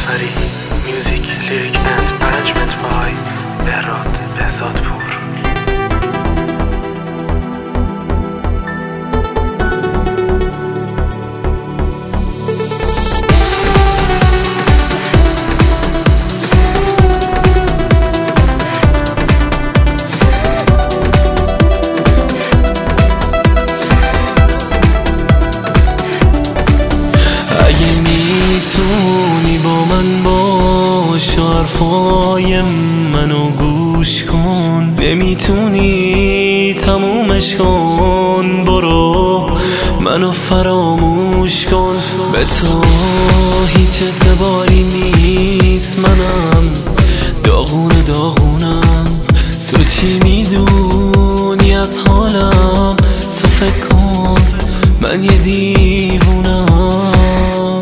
جعفری. Music, lyric and arrangement by بهراد بهزادپور. حرفای منو گوش کن، نمیتونی تمومش کن، برو منو فراموش کن. به تو هیچ اعتباری نیست، منم داغونم. تو چی میدونی از حالم؟ تو فکر کن من یه دیوونم.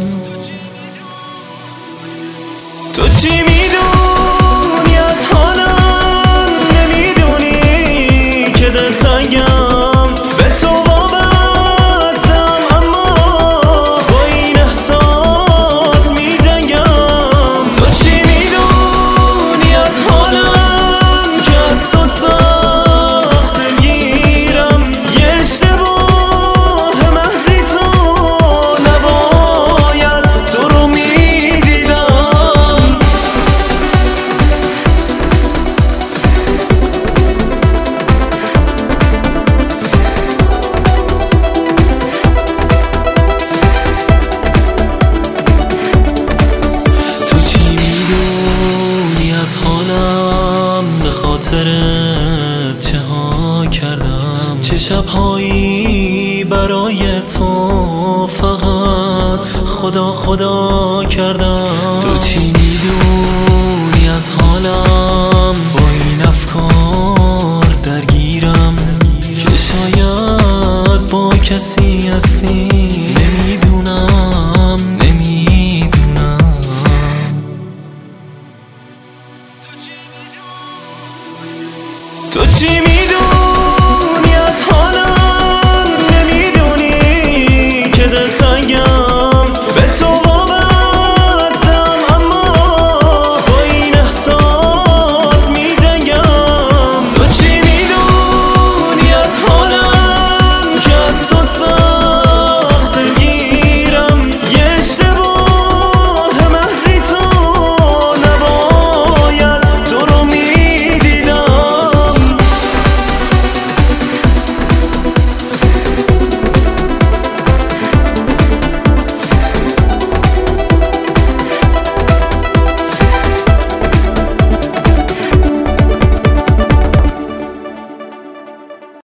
تو چی میدونی از حالم؟ نمیدونی که دلتنگم، به تو وابستم اما با این احساس میجنگم. تو چی میدونی از حالم که از تو سخت دلگیرم؟ یه اشتباه محضی تو نباید تو رو میدیدم. چه ها کردم، چه شبهایی برای تو فقط خدا کردم. تو چی میدونی از حالم؟